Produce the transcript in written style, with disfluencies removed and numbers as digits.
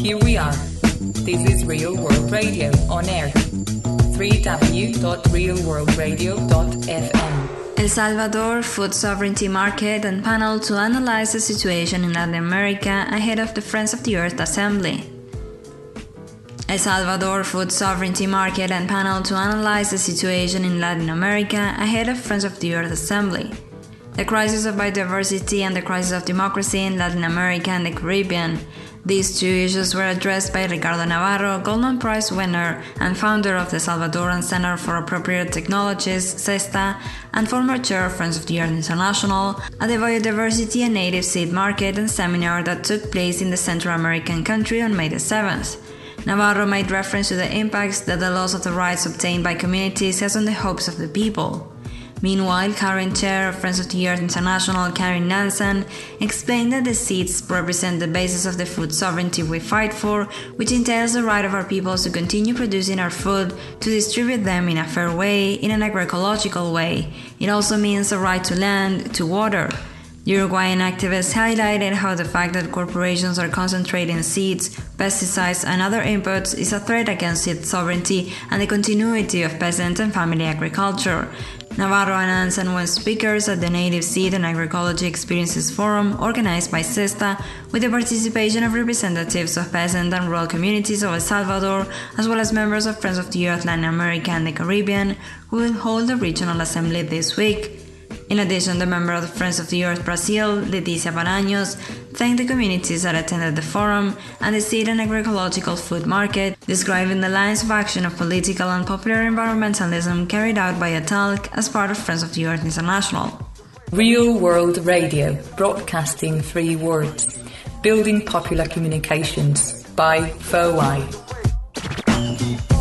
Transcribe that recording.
here we are. This is Real World Radio on air. www.realworldradio.fm. El Salvador Food Sovereignty Market and Panel to analyze the situation in Latin America ahead of the Friends of the Earth Assembly. El Salvador Food Sovereignty Market and Panel to analyze the situation in Latin America ahead of Friends of the Earth Assembly. The crisis of biodiversity and the crisis of democracy in Latin America and the Caribbean. These two issues were addressed by Ricardo Navarro, Goldman Prize winner and founder of the Salvadoran Center for Appropriate Technologies, CESTA, and former chair of Friends of the Earth International, at the Biodiversity and Native Seed Market and Seminar that took place in the Central American country on May the 7th. Navarro made reference to the impacts that the loss of the rights obtained by communities has on the hopes of the people. Meanwhile, current chair of Friends of the Earth International, Karin Nansen, explained that the seeds represent the basis of the food sovereignty we fight for, which entails the right of our peoples to continue producing our food, to distribute them in a fair way, in an agroecological way. It also means the right to land, to water. Uruguayan activists highlighted how the fact that corporations are concentrating seeds, pesticides, and other inputs is a threat against seed sovereignty and the continuity of peasant and family agriculture. Navarro and Nansen were speakers at the Native Seed and Agroecology Experiences Forum organized by CESTA, with the participation of representatives of peasant and rural communities of El Salvador, as well as members of Friends of the Earth Latin America and the Caribbean, who will hold the regional assembly this week. In addition, the member of the Friends of the Earth Brazil, Leticia Paranhos, thanked the communities that attended the forum and the seed and agroecological food market, describing the lines of action of political and popular environmentalism carried out by ATALC as part of Friends of the Earth International. Real World Radio, broadcasting 3 words. Building popular communications by FOI.